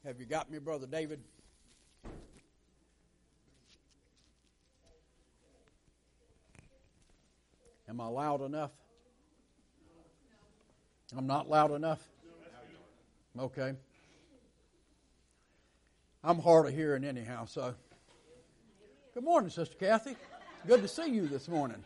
Have you got me, Brother David? Am I loud enough? I'm not loud enough? Okay. I'm hard of hearing anyhow, so. Good morning, Sister Kathy. Good to see you this morning.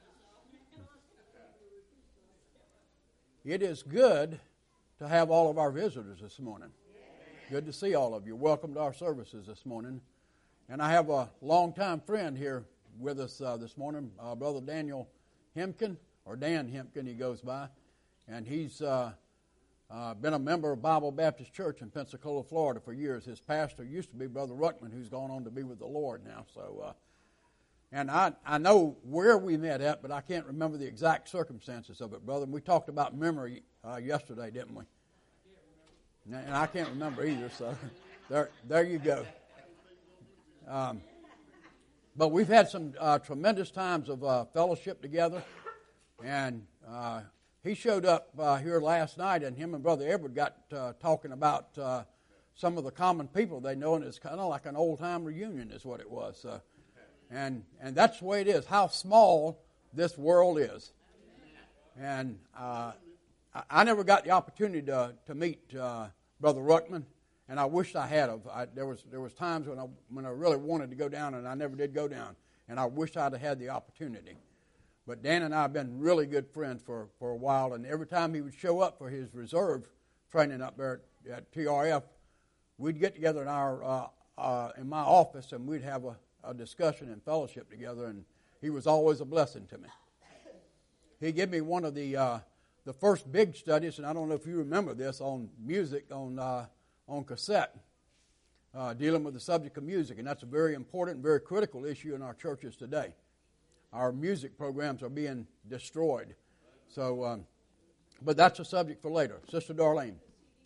It is good to have all of our visitors this morning. Good to see all of you. Welcome to our services this morning. And I have a longtime friend here with us this morning, Brother Daniel Hempkin, or Dan Hempkin he goes by. And he's been a member of Bible Baptist Church in Pensacola, Florida for years. His pastor used to be Brother Ruckman, who's gone on to be with the Lord now. So, and I know where we met at, but I can't remember the exact circumstances of it, brother. We talked about memory yesterday, didn't we? And I can't remember either, so there you go. But we've had some tremendous times of fellowship together, and he showed up here last night, and him and Brother Edward got talking about some of the common people they know, and it's kind of like an old-time reunion is what it was. And that's the way it is, how small this world is. And I never got the opportunity to meet Brother Ruckman, and I wished I had. There was times when I really wanted to go down, and I never did go down, and I wished I'd have had the opportunity. But Dan and I have been really good friends for a while, and every time he would show up for his reserve training up there at TRF, we'd get together in in my office, and we'd have a discussion and fellowship together, and he was always a blessing to me. He gave me one of the first big studies, and I don't know if you remember this, on music on cassette, dealing with the subject of music, and that's a very important, very critical issue in our churches today. Our music programs are being destroyed. So, but that's a subject for later. Sister Darlene.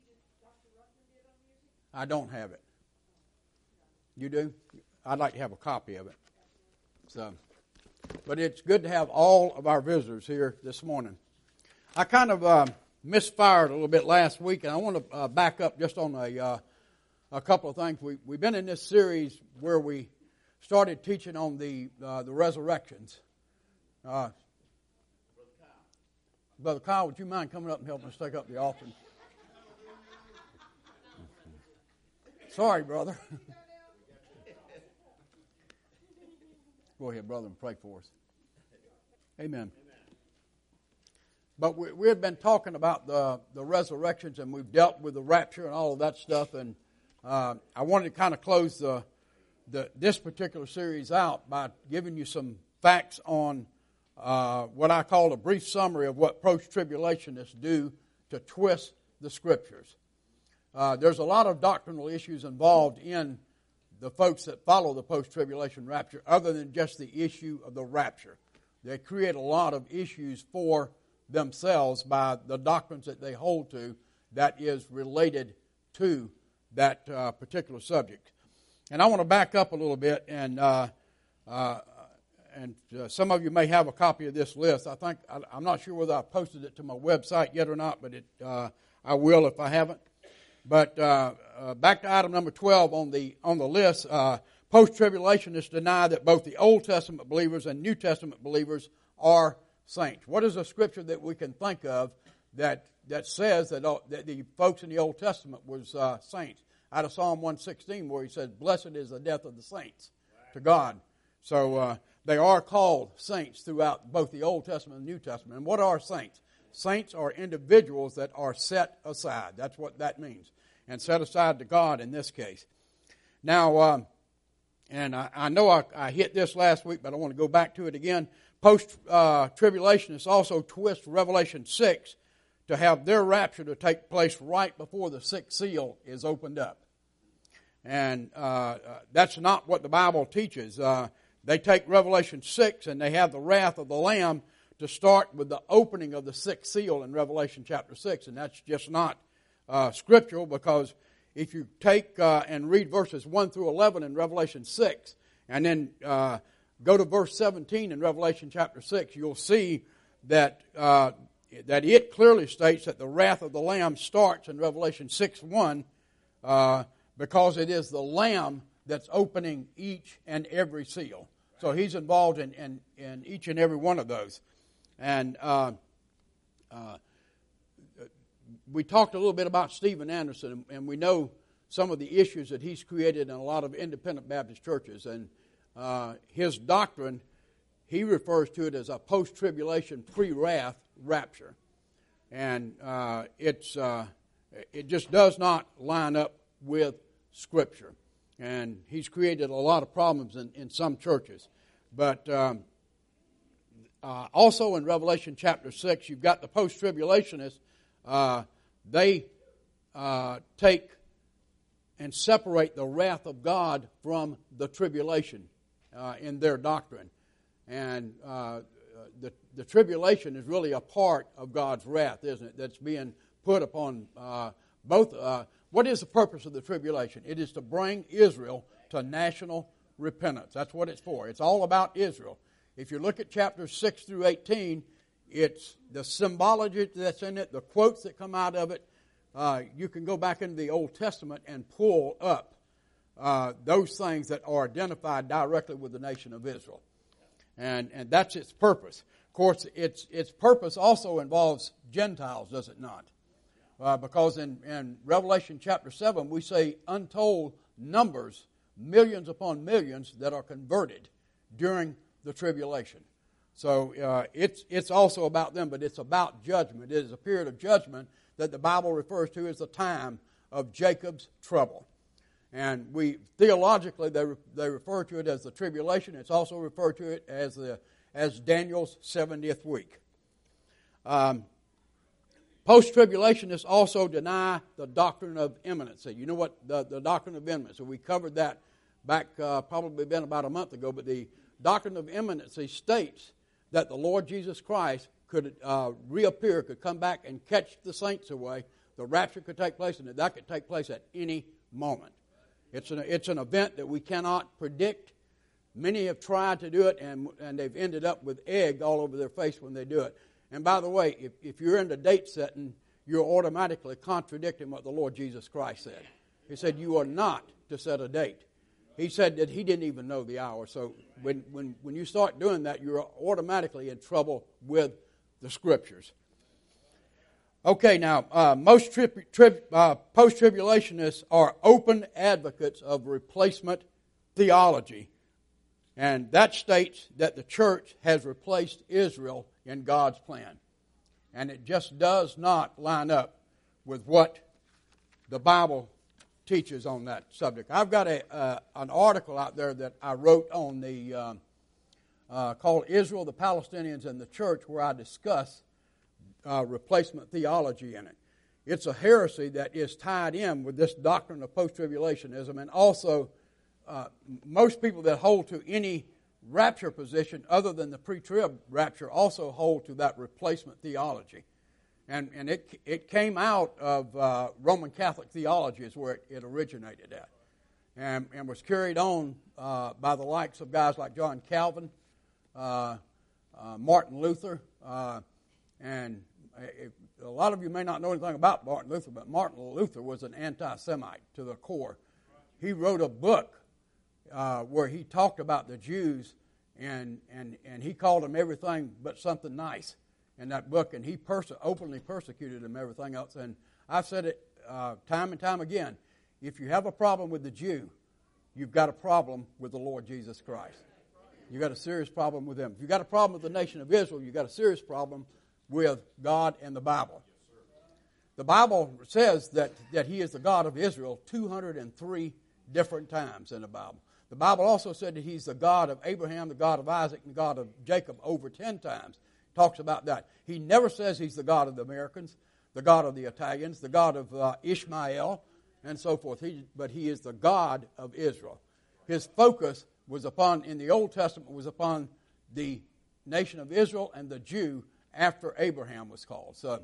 I don't have it. You do? I'd like to have a copy of it. So, but it's good to have all of our visitors here this morning. I kind of misfired a little bit last week, and I want to back up just on a couple of things. We've been in this series where we started teaching on the resurrections. Brother Kyle, would you mind coming up and helping us take up the offering? Sorry, brother. Go ahead, brother, and pray for us. Amen. But we had been talking about the resurrections, and we've dealt with the rapture and all of that stuff. And I wanted to kind of close this particular series out by giving you some facts on what I call a brief summary of what post-tribulationists do to twist the Scriptures. There's a lot of doctrinal issues involved in the folks that follow the post-tribulation rapture other than just the issue of the rapture. They create a lot of issues for themselves by the doctrines that they hold to that is related to that particular subject. And I want to back up a little bit, and some of you may have a copy of this list. I'm not sure whether I posted it to my website yet or not, but I will if I haven't. But back to item number 12 on the list, post-tribulationists deny that both the Old Testament believers and New Testament believers are saints. What is a scripture that we can think of that says that the folks in the Old Testament was saints? Out of Psalm 116, where he says, "Blessed is the death of the saints to God." So they are called saints throughout both the Old Testament and the New Testament. And what are saints? Saints are individuals that are set aside. That's what that means. And set aside to God in this case. Now, and I know I hit this last week, but I want to go back to it again. Post-tribulationists also twist Revelation 6 to have their rapture to take place right before the sixth seal is opened up. And that's not what the Bible teaches. They take Revelation 6 and they have the wrath of the Lamb to start with the opening of the sixth seal in Revelation chapter 6. And that's just not scriptural, because if you take and read verses 1 through 11 in Revelation 6, and then go to verse 17 in Revelation chapter 6, you'll see that it clearly states that the wrath of the Lamb starts in Revelation 6:1 because it is the Lamb that's opening each and every seal. So he's involved in each and every one of those. And we talked a little bit about Stephen Anderson, and we know some of the issues that he's created in a lot of independent Baptist churches. And his doctrine, he refers to it as a post-tribulation, pre-wrath rapture. And it just does not line up with Scripture. And he's created a lot of problems in some churches. But also in Revelation chapter 6, you've got the post-tribulationists. They take and separate the wrath of God from the tribulation in their doctrine. And the tribulation is really a part of God's wrath, isn't it? That's being put upon both. What is the purpose of the tribulation? It is to bring Israel to national repentance. That's what it's for. It's all about Israel. If you look at chapters 6 through 18, it's the symbology that's in it, the quotes that come out of it. You can go back into the Old Testament and pull up those things that are identified directly with the nation of Israel. And that's its purpose. Of course, its purpose also involves Gentiles, does it not? Because in Revelation chapter 7, we say untold numbers, millions upon millions, that are converted during the tribulation. So it's also about them, but it's about judgment. It is a period of judgment that the Bible refers to as the time of Jacob's trouble. And theologically, they refer to it as the tribulation. It's also referred to it as Daniel's 70th week. Post-tribulationists also deny the doctrine of imminency. You know what the doctrine of imminency? We covered that back probably been about a month ago, but the doctrine of imminency states that the Lord Jesus Christ could reappear, could come back and catch the saints away. The rapture could take place, and that could take place at any moment. It's an event that we cannot predict. Many have tried to do it, and they've ended up with egg all over their face when they do it. And by the way, if you're into date setting, you're automatically contradicting what the Lord Jesus Christ said. He said you are not to set a date. He said that he didn't even know the hour. So when you start doing that, you're automatically in trouble with the Scriptures. Okay, now, most post-tribulationists are open advocates of replacement theology. And that states that the church has replaced Israel in God's plan. And it just does not line up with what the Bible teaches on that subject. I've got an article out there that I wrote on the called Israel, the Palestinians, and the Church, where I discuss replacement theology in it. It's a heresy that is tied in with this doctrine of post-tribulationism, and also most people that hold to any rapture position other than the pre-trib rapture also hold to that replacement theology. And it came out of Roman Catholic theology is where it originated at. And was carried on by the likes of guys like John Calvin, Martin Luther, and a lot of you may not know anything about Martin Luther, but Martin Luther was an anti-Semite to the core. He wrote a book where he talked about the Jews, and he called them everything but something nice in that book, and he openly persecuted them, everything else. And I've said it time and time again, if you have a problem with the Jew, you've got a problem with the Lord Jesus Christ. You've got a serious problem with him. If you've got a problem with the nation of Israel, you've got a serious problem with God and the Bible. The Bible says that he is the God of Israel 203 different times in the Bible. The Bible also said that he's the God of Abraham, the God of Isaac, and the God of Jacob over 10 times. Talks about that. He never says he's the God of the Americans, the God of the Italians, the God of Ishmael, and so forth. But he is the God of Israel. His focus was in the Old Testament, was upon the nation of Israel and the Jew after Abraham was called. So,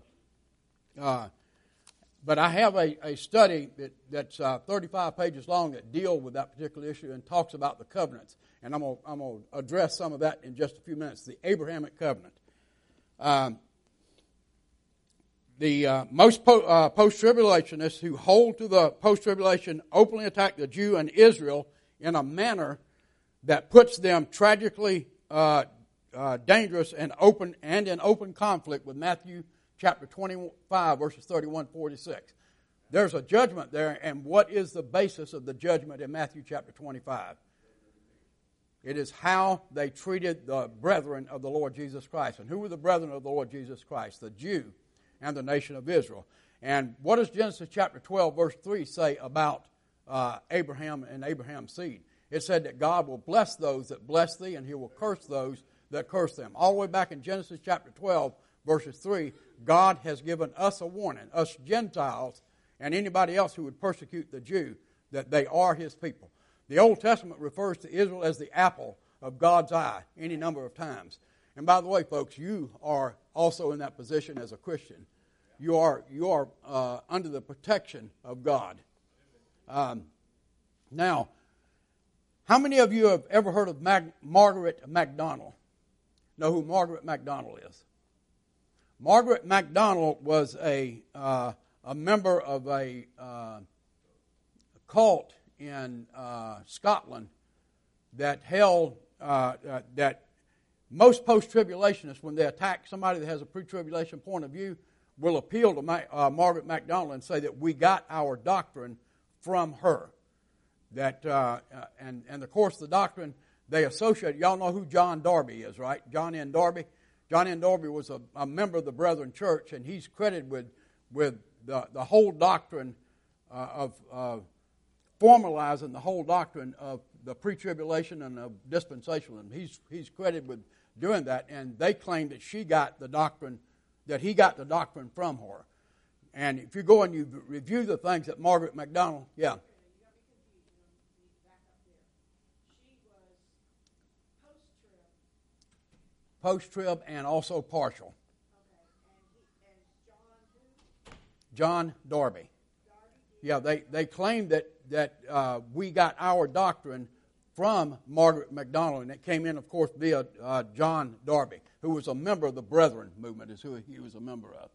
but I have a study that's 35 pages long that deals with that particular issue and talks about the covenants. And I'm going to address some of that in just a few minutes. The Abrahamic covenant. The most post-tribulationists who hold to the post-tribulation openly attack the Jew and Israel in a manner that puts them tragically dangerous and in open conflict with Matthew chapter 25, verses 31-46. There's a judgment there, and what is the basis of the judgment in Matthew chapter 25? It is how they treated the brethren of the Lord Jesus Christ. And who were the brethren of the Lord Jesus Christ? The Jew and the nation of Israel. And what does Genesis chapter 12, verse 3 say about Abraham and Abraham's seed? It said that God will bless those that bless thee, and he will curse those that curse them. All the way back in Genesis chapter 12, verses 3, God has given us a warning, us Gentiles and anybody else who would persecute the Jew, that they are his people. The Old Testament refers to Israel as the apple of God's eye any number of times. And by the way, folks, you are also in that position as a Christian. You are under the protection of God. Now, how many of you have ever heard of Margaret MacDonald? Know who Margaret MacDonald is? Margaret MacDonald was a member of a cult in Scotland that held that most post-tribulationists, when they attack somebody that has a pre-tribulation point of view, will appeal to Margaret MacDonald and say that we got our doctrine from her. That and of course the doctrine they associate. Y'all know who John Darby is, right? John N. Darby. John N. Darby was a member of the Brethren Church, and he's credited with the whole doctrine of formalizing the whole doctrine of the pre-tribulation and of dispensationalism. He's credited with doing that, and they claim that he got the doctrine from her. And if you go and you review the things that Margaret MacDonald, yeah. Post-trib and also partial. John Darby. Yeah, they claim that we got our doctrine from Margaret MacDonald, and it came in, of course, via John Darby, who was a member of the Brethren movement, is who he was a member of.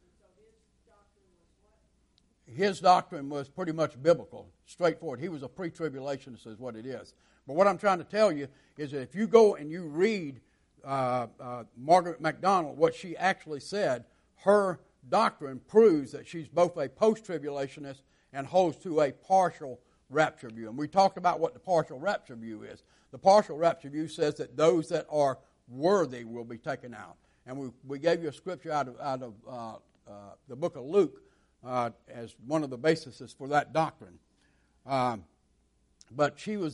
His doctrine was pretty much biblical, straightforward. He was a pre-tribulationist is what it is. But what I'm trying to tell you is that if you go and you read Margaret MacDonald, what she actually said, her doctrine proves that she's both a post-tribulationist and holds to a partial rapture view. And we talked about what the partial rapture view is. The partial rapture view says that those that are worthy will be taken out. And we gave you a scripture out of the book of Luke as one of the bases for that doctrine. But she was,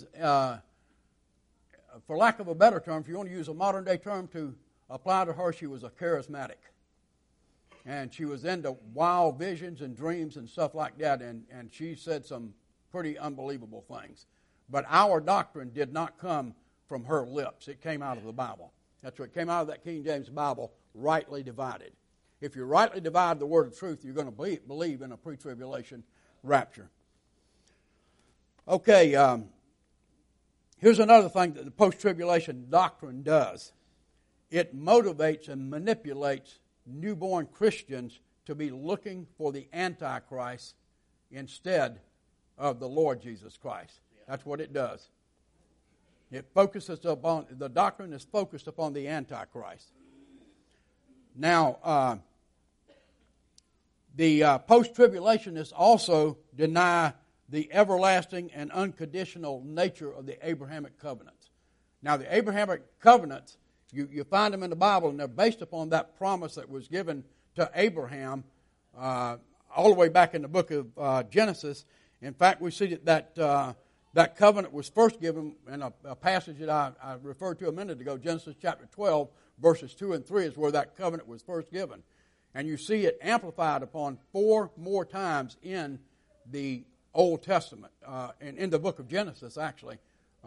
for lack of a better term, if you want to use a modern day term to apply to her, she was a charismatic. And she was into wild visions and dreams and stuff like that, and she said some pretty unbelievable things. But our doctrine did not come from her lips. It came out of the Bible. That's what came out of that King James Bible, rightly divided. If you rightly divide the word of truth, you're going to believe in a pre-tribulation rapture. Okay, here's another thing that the post-tribulation doctrine does. It motivates and manipulates newborn Christians to be looking for the Antichrist instead of the Lord Jesus Christ. That's what it does. It focuses upon, the doctrine is focused upon the Antichrist. Now, the post-tribulationists also deny the everlasting and unconditional nature of the Abrahamic covenants. Now, the Abrahamic covenants, you find them in the Bible, and they're based upon that promise that was given to Abraham all the way back in the book of Genesis. In fact, we see that covenant was first given in a passage that I referred to a minute ago, Genesis chapter 12, verses 2 and 3 is where that covenant was first given. And you see it amplified upon 4 more times in the Old Testament, and in the book of Genesis, actually.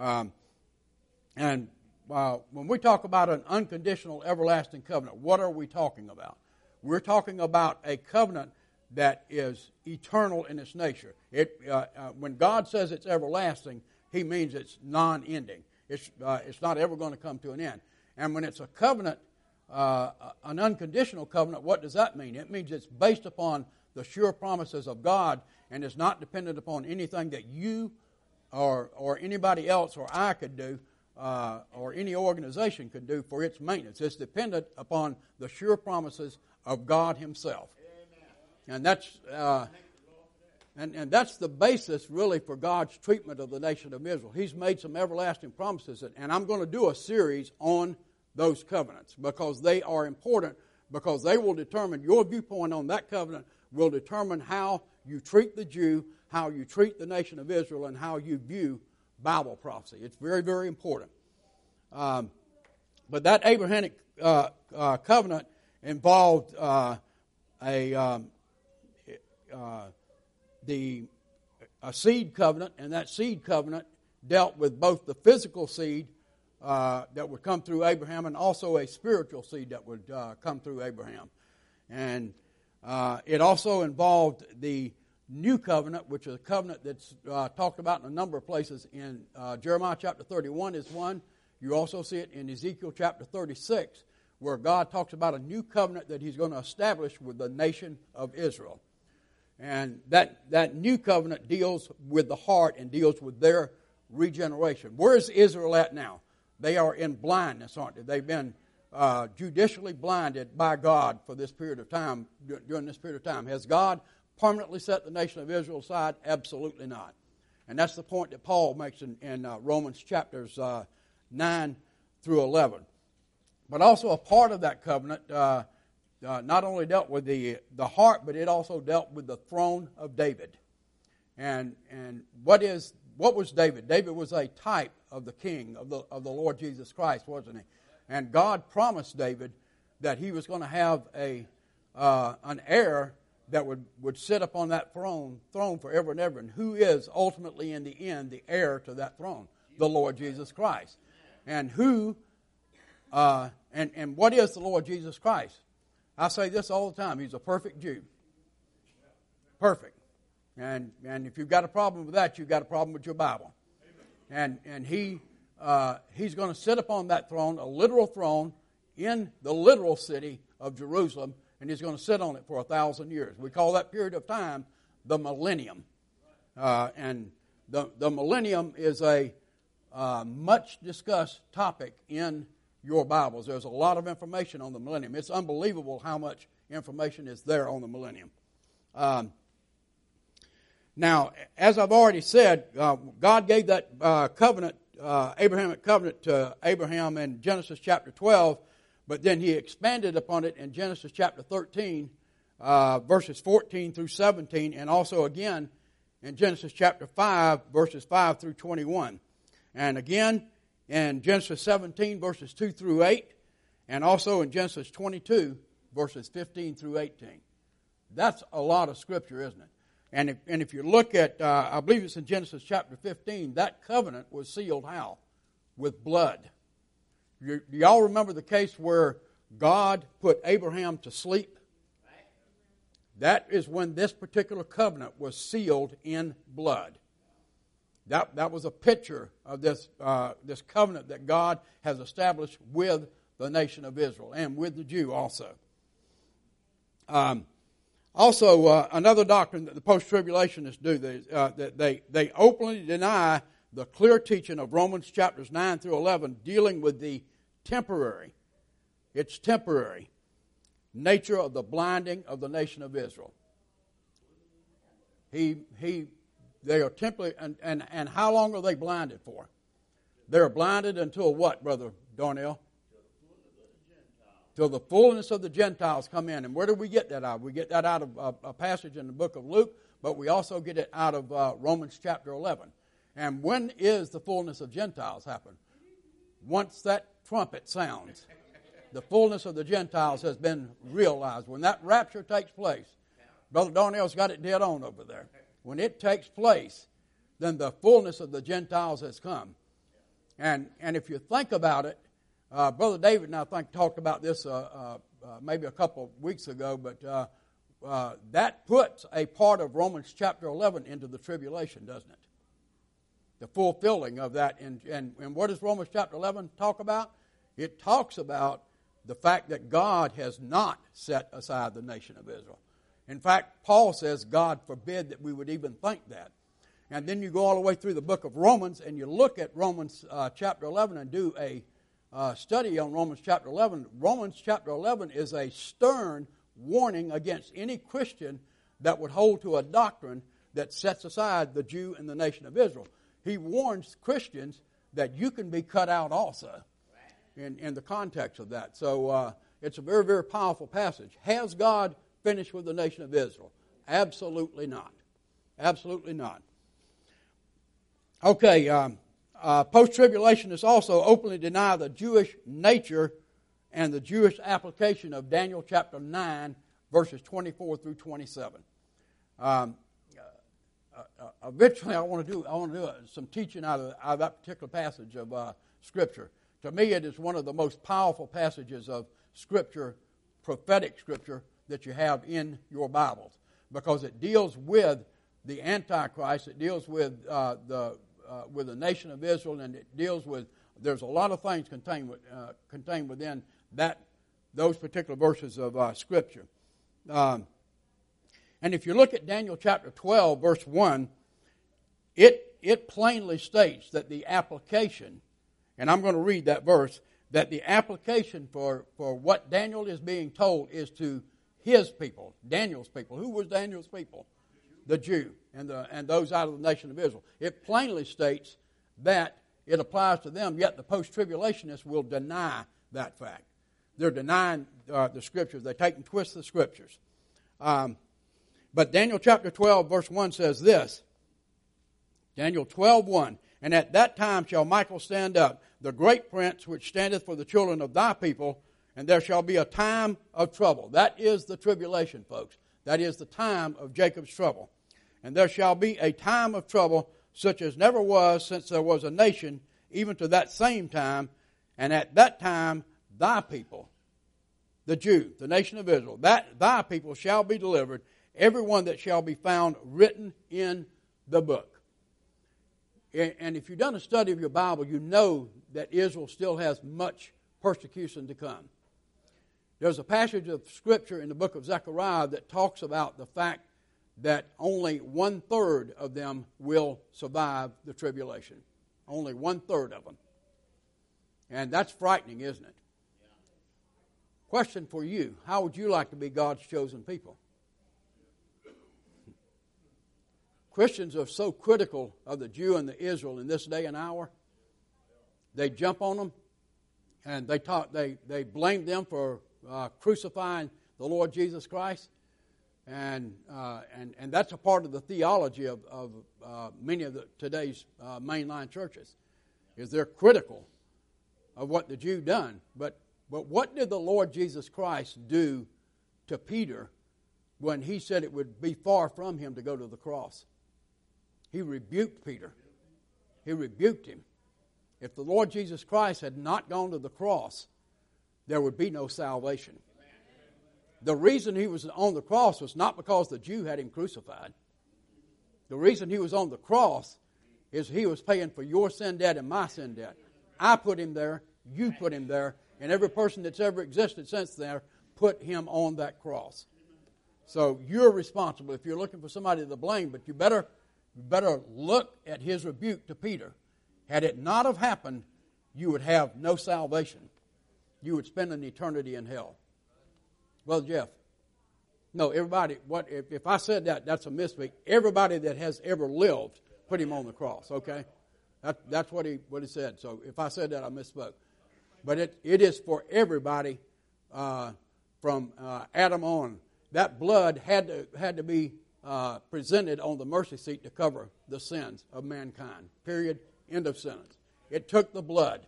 And when we talk about an unconditional everlasting covenant, what are we talking about? We're talking about a covenant that is eternal in its nature. When God says it's everlasting, He means it's non-ending. It's not ever going to come to an end. And when it's a covenant an unconditional covenant, what does that mean? It means it's based upon the sure promises of God and is not dependent upon anything that you or anybody else or I could do or any organization could do for its maintenance. It's dependent upon the sure promises of God Himself. And that's and that's the basis really for God's treatment of the nation of Israel. He's made some everlasting promises, and I'm going to do a series on those covenants because they are important, because they will determine your viewpoint on that covenant will determine how you treat the Jew, how you treat the nation of Israel, and how you view Bible prophecy. It's very, very important. But that Abrahamic covenant involved a seed covenant, and that seed covenant dealt with both the physical seed that would come through Abraham and also a spiritual seed that would come through Abraham. And it also involved the new covenant, which is a covenant that's talked about in a number of places. In Jeremiah chapter 31 is one. You also see it in Ezekiel chapter 36, where God talks about a new covenant that He's going to establish with the nation of Israel. And that new covenant deals with the heart and deals with their regeneration. Where is Israel at now? They are in blindness, aren't they? They've been judicially blinded by God for this period of time, during this period of time. Has God permanently set the nation of Israel aside? Absolutely not. And that's the point that Paul makes in Romans chapters 9 through 11. But also a part of that covenant not only dealt with the heart, but it also dealt with the throne of David. And what was David? David was a type of the king of the Lord Jesus Christ, wasn't he? And God promised David that he was going to have an heir that would sit upon that throne forever and ever. And who is ultimately in the end the heir to that throne? The Lord Jesus Christ. And and what is the Lord Jesus Christ? I say this all the time. He's a perfect Jew. Perfect. And if you've got a problem with that, you've got a problem with your Bible. And he's going to sit upon that throne, a literal throne, in the literal city of Jerusalem, and He's going to sit on it for 1,000 years. We call that period of time the millennium. And the millennium is a much discussed topic in your Bibles. There's a lot of information on the millennium. It's unbelievable how much information is there on the millennium. Now, as I've already said, God gave that covenant, Abrahamic covenant, to Abraham in Genesis chapter 12, but then He expanded upon it in Genesis chapter 13, verses 14 through 17, and also again in Genesis chapter 5, verses 5 through 21. And again in Genesis 17, verses 2 through 8, and also in Genesis 22, verses 15 through 18. That's a lot of Scripture, isn't it? And if you look at, I believe it's in Genesis chapter 15, that covenant was sealed how? With blood. Do y'all remember the case where God put Abraham to sleep? That is when this particular covenant was sealed in blood. That was a picture of this covenant that God has established with the nation of Israel and with the Jew also. Another doctrine that the post-tribulationists do, that they openly deny the clear teaching of Romans chapters 9 through 11 dealing with the temporary nature of the blinding of the nation of Israel. They are temporary, and how long are they blinded for? They're blinded until what, Brother Darnell? Till the fullness of the Gentiles come in. And where do we get that out of? We get that out of a passage in the book of Luke, but we also get it out of Romans chapter 11. And when is the fullness of Gentiles happen? Once that trumpet sounds. The fullness of the Gentiles has been realized. When that rapture takes place, Brother Darnell's got it dead on over there. When it takes place, then the fullness of the Gentiles has come. And if you think about it, Brother David and I think talked about this maybe a couple of weeks ago, but that puts a part of Romans chapter 11 into the tribulation, doesn't it? The fulfilling of that. And what does Romans chapter 11 talk about? It talks about the fact that God has not set aside the nation of Israel. In fact, Paul says God forbid that we would even think that. And then you go all the way through the book of Romans and you look at Romans chapter 11 and do a study on Romans chapter 11. Romans chapter 11 is a stern warning against any Christian that would hold to a doctrine that sets aside the Jew and the nation of Israel. He warns Christians that you can be cut out also in the context of that. So it's a very, very powerful passage. Has God finished with the nation of Israel? Absolutely not. Absolutely not. Okay, post-tribulationists also openly deny the Jewish nature and the Jewish application of Daniel chapter 9, verses 24 through 27. Eventually, I want to do some teaching out of that particular passage of Scripture. To me, it is one of the most powerful passages of Scripture, prophetic Scripture, that you have in your Bibles, because it deals with the Antichrist, it deals with the nation of Israel, and it deals with, there's a lot of things contained within those particular verses of Scripture. And if you look at Daniel chapter 12, verse 1, it plainly states that the application, and I'm going to read that verse, that the application for what Daniel is being told is to his people, Daniel's people. Who was Daniel's people? The Jew and those out of the nation of Israel. It plainly states that it applies to them, yet the post-tribulationists will deny that fact. They're denying the Scriptures. They take and twist the Scriptures. But Daniel chapter 12, verse 1 says this, Daniel 12:1, and at that time shall Michael stand up, the great prince which standeth for the children of thy people, and there shall be a time of trouble. That is the tribulation, folks. That is the time of Jacob's trouble. And there shall be a time of trouble such as never was since there was a nation, even to that same time. And at that time, thy people, the Jew, the nation of Israel, that thy people shall be delivered, every one that shall be found written in the book. And if you've done a study of your Bible, you know that Israel still has much persecution to come. There's a passage of Scripture in the book of Zechariah that talks about the fact that only 1/3 of them will survive the tribulation. Only 1/3 of them. And that's frightening, isn't it? Question for you. How would you like to be God's chosen people? Christians are so critical of the Jew and the Israel in this day and hour. They jump on them and they blame them for crucifying the Lord Jesus Christ. And that's a part of the theology of many of today's mainline churches, is they're critical of what the Jew done. But what did the Lord Jesus Christ do to Peter when he said it would be far from him to go to the cross? He rebuked Peter. He rebuked him. If the Lord Jesus Christ had not gone to the cross, there would be no salvation. The reason he was on the cross was not because the Jew had him crucified. The reason he was on the cross is he was paying for your sin debt and my sin debt. I put him there, you put him there, and every person that's ever existed since there put him on that cross. So you're responsible if you're looking for somebody to blame, but you better look at his rebuke to Peter. Had it not have happened, you would have no salvation. You would spend an eternity in hell. Well, Jeff, no, everybody, if I said that, that's a misspeak. Everybody that has ever lived, put him on the cross, okay? That's what he said. So if I said that, I misspoke. But it is for everybody from Adam on. That blood had to be presented on the mercy seat to cover the sins of mankind. Period. End of sentence. It took the blood.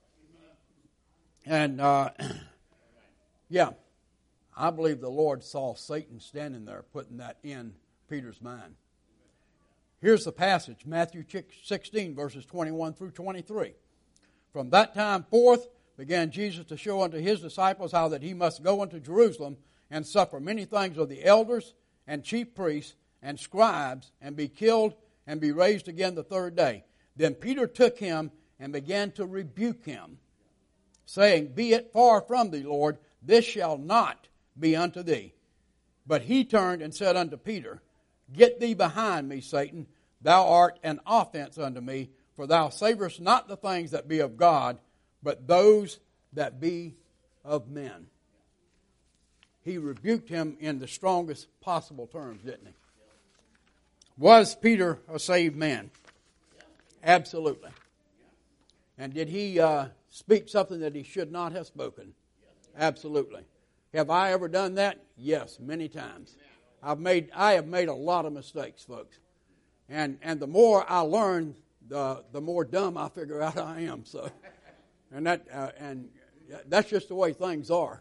And, yeah, I believe the Lord saw Satan standing there putting that in Peter's mind. Here's the passage, Matthew 16, verses 21 through 23. From that time forth began Jesus to show unto his disciples how that he must go unto Jerusalem and suffer many things of the elders and chief priests and scribes, and be killed and be raised again the third day. Then Peter took him and began to rebuke him, saying, Be it far from thee, Lord, this shall not be unto thee. But he turned and said unto Peter, Get thee behind me, Satan, thou art an offense unto me, for thou savorest not the things that be of God, but those that be of men. He rebuked him in the strongest possible terms, didn't he? Was Peter a saved man? Absolutely. And did he speak something that he should not have spoken? Absolutely. Have I ever done that? Yes, many times. I have made a lot of mistakes, folks. And the more I learn, the more dumb I figure out I am. So, and that's just the way things are.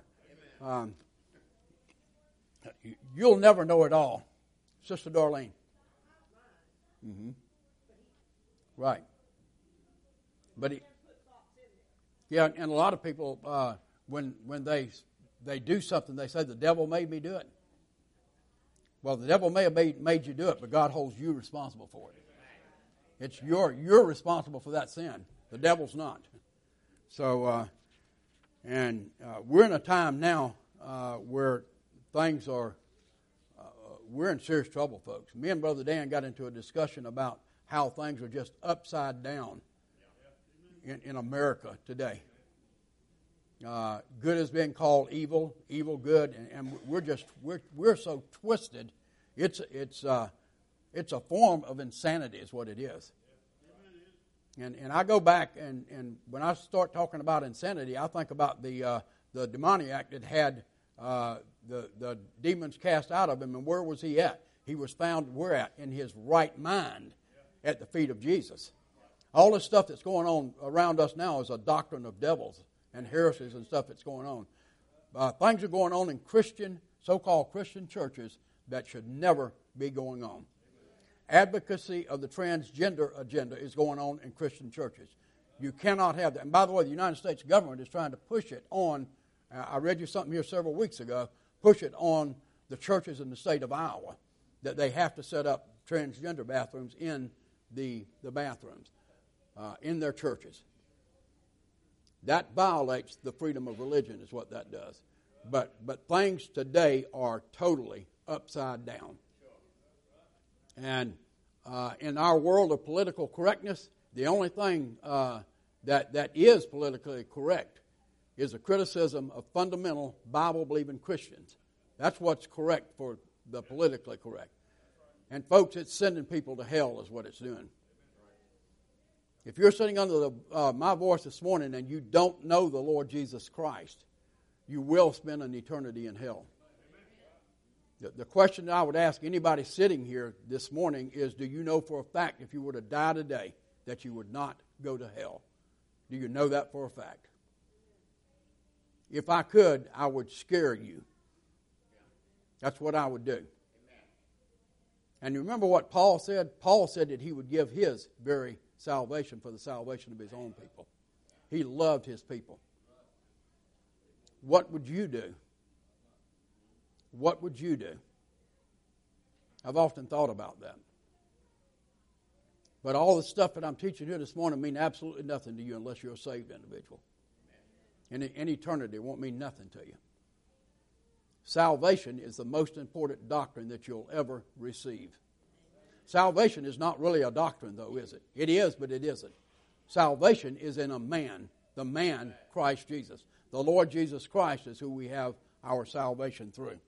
You'll never know it all, Sister Darlene. Mm-hmm. Right. But yeah, and a lot of people, when they do something, they say the devil made me do it. Well, the devil may have made you do it, but God holds you responsible for it. It's you're responsible for that sin. The devil's not. So, we're in a time now where things are. We're in serious trouble, folks. Me and Brother Dan got into a discussion about how things are just upside down in America today. Good is being called evil, evil good, and we're so twisted. It's a form of insanity, is what it is. And I go back and when I start talking about insanity, I think about the demoniac that had the demons cast out of him, and where was he at? He was found where at? In his right mind, at the feet of Jesus. All this stuff that's going on around us now is a doctrine of devils and heresies and stuff that's going on. Things are going on in so-called Christian churches that should never be going on. Advocacy of the transgender agenda is going on in Christian churches. You cannot have that. And by the way, the United States government is trying to push it on, I read you something here several weeks ago, push it on the churches in the state of Iowa, that they have to set up transgender bathrooms in the bathrooms, in their churches. That violates the freedom of religion is what that does. But things today are totally upside down. And in our world of political correctness, the only thing that is politically correct is a criticism of fundamental Bible-believing Christians. That's what's correct for the politically correct. And folks, it's sending people to hell is what it's doing. If you're sitting under my voice this morning and you don't know the Lord Jesus Christ, you will spend an eternity in hell. The question that I would ask anybody sitting here this morning is, do you know for a fact if you were to die today that you would not go to hell? Do you know that for a fact? If I could, I would scare you. That's what I would do. And you remember what Paul said? Paul said that he would give his very salvation for the salvation of his own people. He loved his people. What would you do? What would you do? I've often thought about that. But all the stuff that I'm teaching here this morning mean absolutely nothing to you unless you're a saved individual. And in eternity, it won't mean nothing to you. Salvation is the most important doctrine that you'll ever receive. Salvation is not really a doctrine, though, is it? It is, but it isn't. Salvation is in a man, the man, Christ Jesus. The Lord Jesus Christ is who we have our salvation through.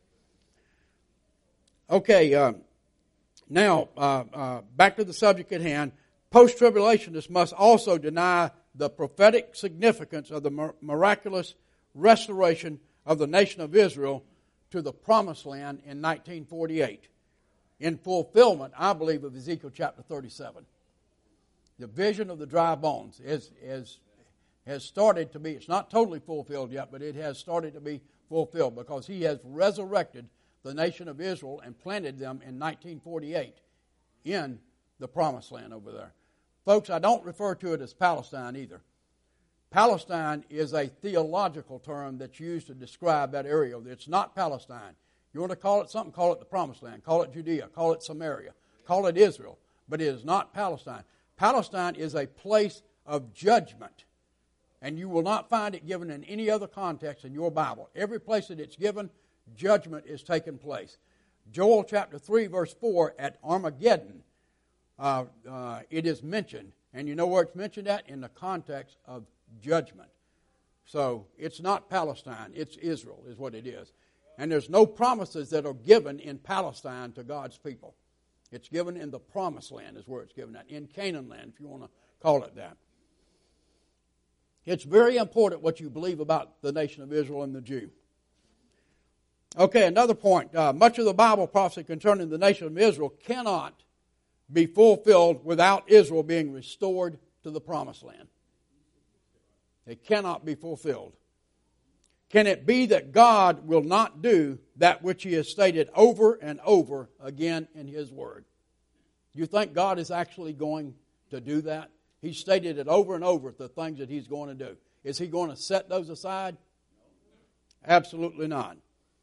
Okay, now, back to the subject at hand. Post-tribulationists must also deny the prophetic significance of the miraculous restoration of the nation of Israel to the promised land in 1948. In fulfillment, I believe, of Ezekiel chapter 37. The vision of the dry bones has started to be, it's not totally fulfilled yet, but it has started to be fulfilled because he has resurrected the nation of Israel and planted them in 1948 in the promised land over there. Folks, I don't refer to it as Palestine either. Palestine is a theological term that's used to describe that area. It's not Palestine. You want to call it something, call it the promised land. Call it Judea. Call it Samaria. Call it Israel. But it is not Palestine. Palestine is a place of judgment And you will not find it given in any other context in your Bible. Every place that it's given, judgment is taking place. Joel chapter 3, verse 4, at Armageddon, it is mentioned. And you know where it's mentioned at? In the context of judgment. So it's not Palestine, it's Israel is what it is. And there's no promises that are given in Palestine to God's people. It's given in the promised land is where it's given at. In Canaan land, if you want to call it that. It's very important what you believe about the nation of Israel and the Jew. Okay, another point. Much of the Bible prophecy concerning the nation of Israel cannot be fulfilled without Israel being restored to the promised land. It cannot be fulfilled. Can it be that God will not do that which He has stated over and over again in His Word? You think God is actually going to do that? He's stated it over and over, the things that He's going to do. Is He going to set those aside? Absolutely not.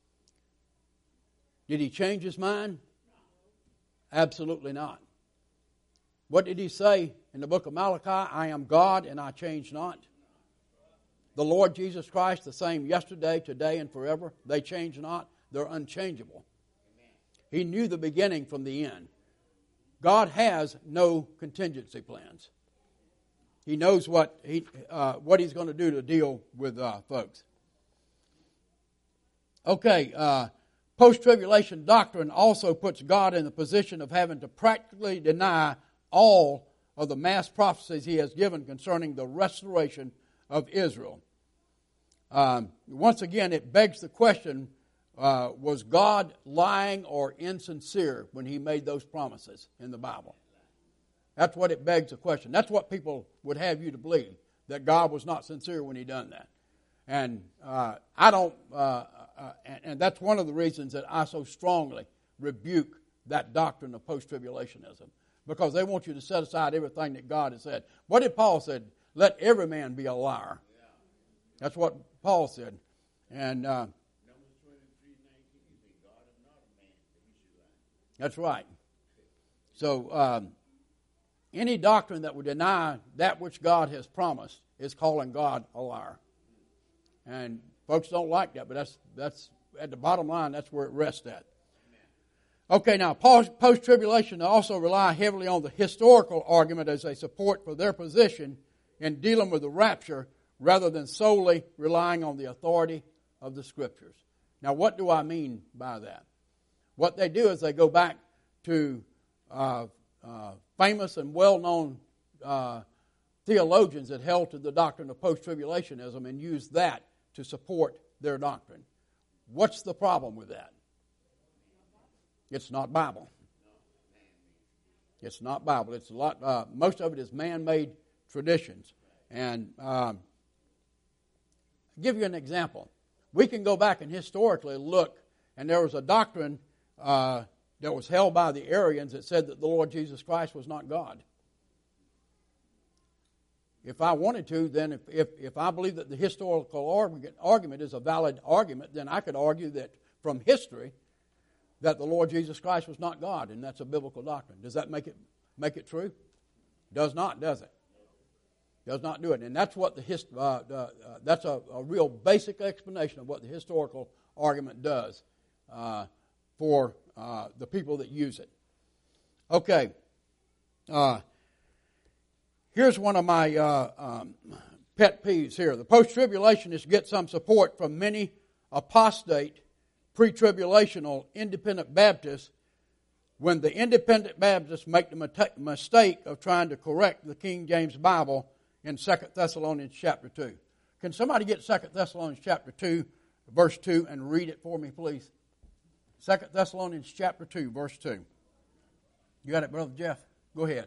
Did He change His mind? Absolutely not. What did He say in the book of Malachi? I am God and I change not. The Lord Jesus Christ, the same yesterday, today, and forever. They change not. They're unchangeable. He knew the beginning from the end. God has no contingency plans. He knows what He's going to do to deal with folks. Okay, post-tribulation doctrine also puts God in the position of having to practically deny all of the mass prophecies He has given concerning the restoration of Israel. Once again, it begs the question, was God lying or insincere when He made those promises in the Bible? That's what it begs the question. That's what people would have you to believe, that God was not sincere when He done that. And I don't, and that's one of the reasons that I so strongly rebuke that doctrine of post-tribulationism, because they want you to set aside everything that God has said. What did Paul say? Let every man be a liar. That's what Paul said. And that's right. So any doctrine that would deny that which God has promised is calling God a liar. And folks don't like that, but that's at the bottom line, that's where it rests at. Okay, now post-tribulation also rely heavily on the historical argument as a support for their position in dealing with the rapture, rather than solely relying on the authority of the Scriptures. Now, what do I mean by that? What they do is they go back to famous and well-known theologians that held to the doctrine of post-tribulationism and use that to support their doctrine. What's the problem with that? It's not Bible. It's not Bible. It's a lot. Most of it is man-made traditions. And I'll give you an example. We can go back and historically look, and there was a doctrine that was held by the Arians that said that the Lord Jesus Christ was not God. If I wanted to, then if I believe that the historical argument is a valid argument, then I could argue that from history that the Lord Jesus Christ was not God, and that's a biblical doctrine. Does that make it true? Does not, does it? Does not do it. And that's what that's a real basic explanation of what the historical argument does for the people that use it. Okay. Here's one of my pet peeves here. The post-tribulationists get some support from many apostate, pre-tribulational independent Baptists when the independent Baptists make the mistake of trying to correct the King James Bible in 2 Thessalonians chapter 2. Can somebody get 2 Thessalonians chapter 2, verse 2, and read it for me, please? 2 Thessalonians chapter 2, verse 2. You got it, Brother Jeff? Go ahead.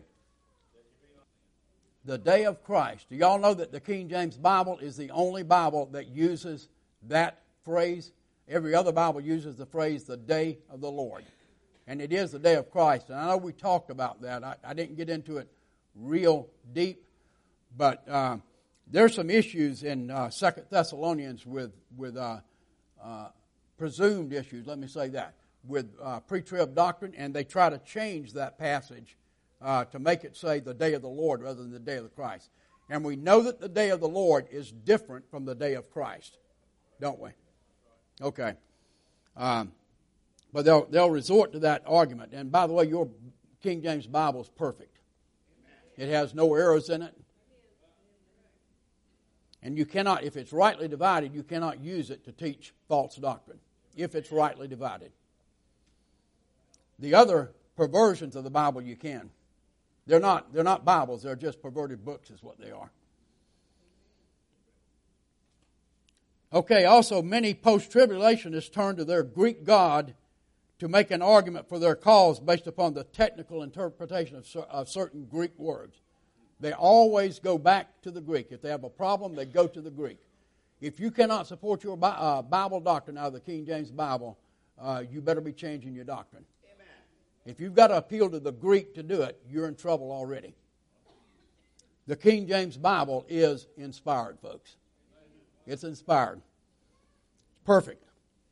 The day of Christ. Do y'all know that the King James Bible is the only Bible that uses that phrase? Every other Bible uses the phrase, the day of the Lord. And it is the day of Christ. And I know we talked about that. I didn't get into it real deep. But there's some issues in 2 Thessalonians with presumed issues, let me say that, with pre-trib doctrine. And they try to change that passage to make it say the day of the Lord rather than the day of the Christ. And we know that the day of the Lord is different from the day of Christ, don't we? Okay. But they'll resort to that argument. And by the way, your King James Bible is perfect. It has no errors in it. And you cannot, if it's rightly divided, you cannot use it to teach false doctrine, if it's rightly divided. The other perversions of the Bible you can. They're not Bibles, they're just perverted books is what they are. Okay, also many post-tribulationists turn to their Greek God to make an argument for their cause based upon the technical interpretation of certain Greek words. They always go back to the Greek. If they have a problem, they go to the Greek. If you cannot support your Bible doctrine out of the King James Bible, you better be changing your doctrine. Amen. If you've got to appeal to the Greek to do it, you're in trouble already. The King James Bible is inspired, folks. It's inspired. It's perfect.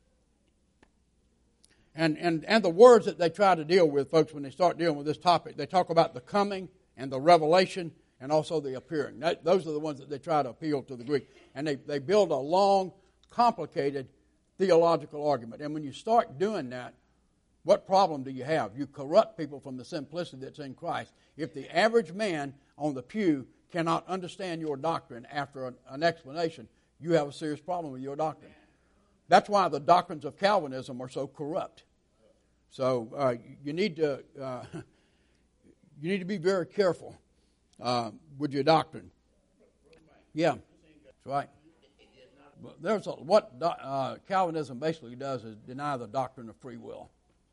And the words that they try to deal with, folks, when they start dealing with this topic, they talk about the coming and the revelation and also the appearing. Those are the ones that they try to appeal to the Greek. And they build a long, complicated theological argument. And when you start doing that, what problem do you have? You corrupt people from the simplicity that's in Christ. If the average man on the pew cannot understand your doctrine after an explanation, you have a serious problem with your doctrine. That's why the doctrines of Calvinism are so corrupt. So you need to be very careful with your doctrine. Yeah, that's right. What Calvinism basically does is deny the doctrine of free will.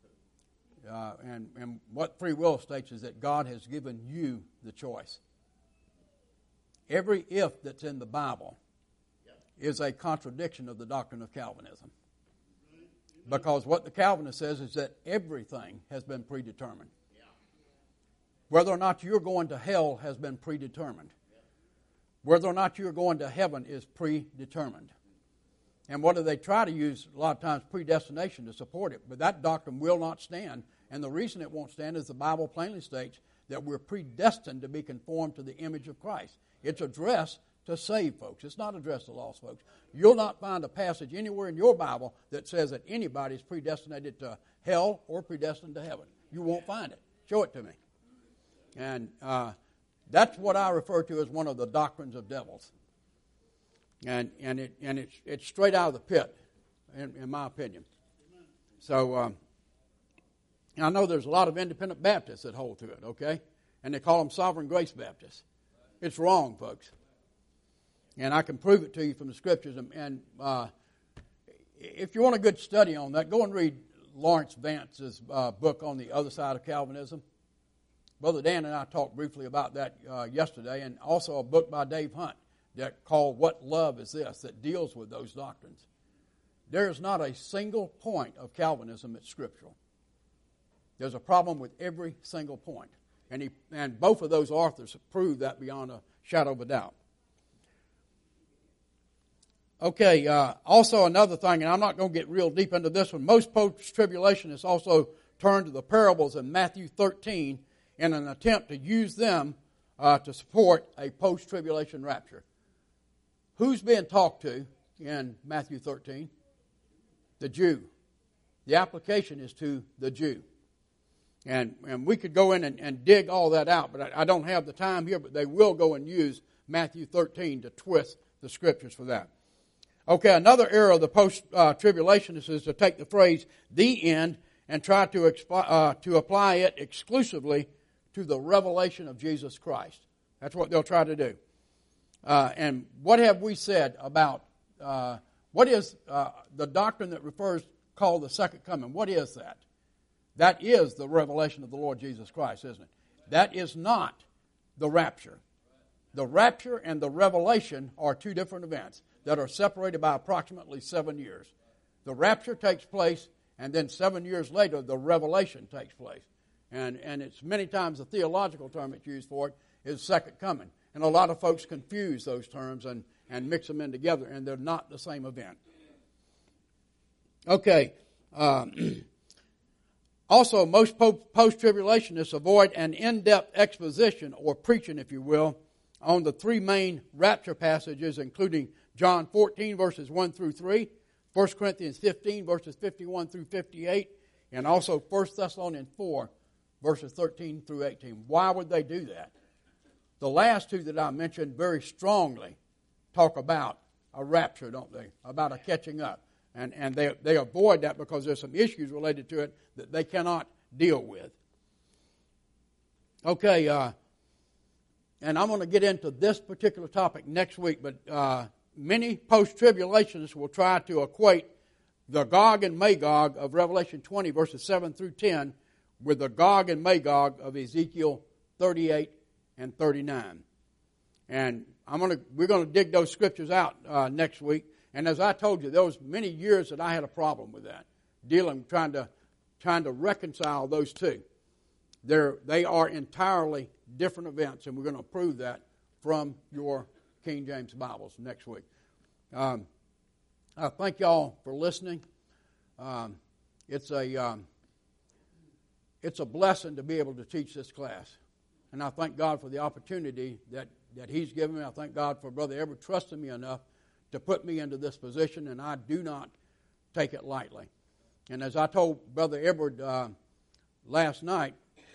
And what free will states is that God has given you the choice. Every if that's in the Bible is a contradiction of the doctrine of Calvinism. Because what the Calvinist says is that everything has been predetermined. Whether or not you're going to hell has been predetermined. Whether or not you're going to heaven is predetermined. And what do they try to use? A lot of times predestination to support it. But that doctrine will not stand. And the reason it won't stand is the Bible plainly states that we're predestined to be conformed to the image of Christ. It's addressed to save folks. It's not addressed to lost folks. You'll not find a passage anywhere in your Bible that says that anybody is predestinated to hell or predestined to heaven. You won't find it. Show it to me. And that's what I refer to as one of the doctrines of devils. And it's straight out of the pit, in my opinion. So I know there's a lot of independent Baptists that hold to it, okay? And they call them Sovereign Grace Baptists. It's wrong, folks. And I can prove it to you from the Scriptures. And if you want a good study on that, go and read Lawrence Vance's book on the other side of Calvinism. Brother Dan and I talked briefly about that yesterday, and also a book by Dave Hunt that called What Love Is This, that deals with those doctrines. There is not a single point of Calvinism that's scriptural. There's a problem with every single point. And both of those authors have proved that beyond a shadow of a doubt. Okay, also another thing, and I'm not going to get real deep into this one, most post-tribulationists also turn to the parables in Matthew 13 in an attempt to use them to support a post-tribulation rapture. Who's being talked to in Matthew 13? The Jew. The application is to the Jew. And we could go in and dig all that out, but I don't have the time here, but they will go and use Matthew 13 to twist the Scriptures for that. Okay, another error of the post-tribulationists is to take the phrase, the end, and try to apply it exclusively to the revelation of Jesus Christ. That's what they'll try to do. And what have we said about, what is the doctrine that called the second coming? What is that? That is the revelation of the Lord Jesus Christ, isn't it? That is not the rapture. The rapture and the revelation are two different events that are separated by approximately 7 years. The rapture takes place, and then 7 years later, the revelation takes place. And it's many times the theological term it's used for it is second coming. And a lot of folks confuse those terms and mix them in together, and they're not the same event. Okay. Also, most post-tribulationists avoid an in-depth exposition or preaching, if you will, on the three main rapture passages, including John 14, verses 1 through 3, 1 Corinthians 15, verses 51 through 58, and also 1 Thessalonians 4, verses 13 through 18. Why would they do that? The last two that I mentioned very strongly talk about a rapture, don't they? About a catching up. And they avoid that because there's some issues related to it that they cannot deal with. Okay, and I'm going to get into this particular topic next week, but many post-tribulationists will try to equate the Gog and Magog of Revelation 20, verses 7 through 10, with the Gog and Magog of Ezekiel 38 and 39. And we're going to dig those scriptures out next week. And as I told you, there was many years that I had a problem with that, trying to reconcile those two. They are entirely different events, and we're going to prove that from your King James Bibles next week. I thank y'all for listening. It's a blessing to be able to teach this class, and I thank God for the opportunity that He's given me. I thank God for Brother Edward trusting me enough to put me into this position, and I do not take it lightly. And as I told Brother Edward last night,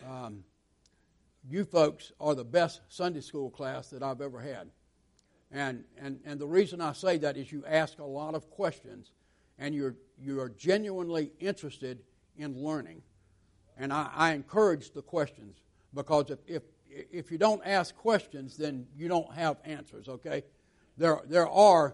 you folks are the best Sunday school class that I've ever had. And the reason I say that is you ask a lot of questions, and you are genuinely interested in learning. And I encourage the questions, because if you don't ask questions, then you don't have answers, okay? There are,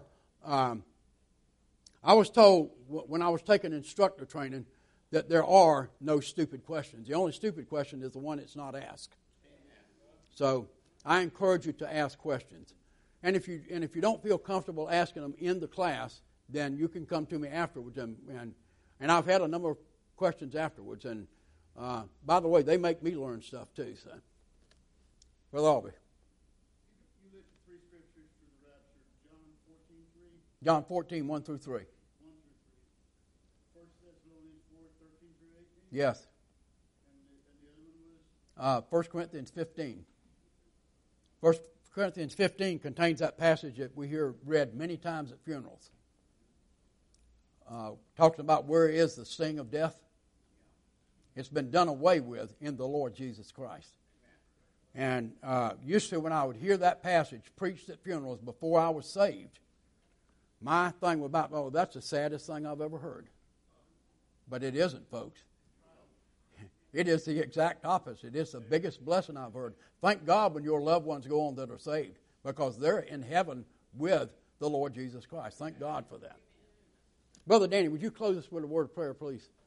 I was told when I was taking instructor training that there are no stupid questions. The only stupid question is the one that's not asked. So I encourage you to ask questions. And if you don't feel comfortable asking them in the class, then you can come to me afterwards. And I've had a number of questions afterwards. And by the way, they make me learn stuff too. So, Brother Albee. You listed three scriptures for the rapture. John 14, 1 through 3. 1 through 3. 1 Thessalonians 4, 13 through 18? Yes. And the other one was? 1 Corinthians 15. 1 Corinthians 15 contains that passage that we hear read many times at funerals. Talks about where is the sting of death. It's been done away with in the Lord Jesus Christ. And used to, when I would hear that passage preached at funerals before I was saved, my thing was about, oh, that's the saddest thing I've ever heard. But it isn't, folks. It is the exact opposite. It's the biggest blessing I've heard. Thank God when your loved ones go on that are saved, because they're in heaven with the Lord Jesus Christ. Thank God for that. Brother Danny, would you close us with a word of prayer, please?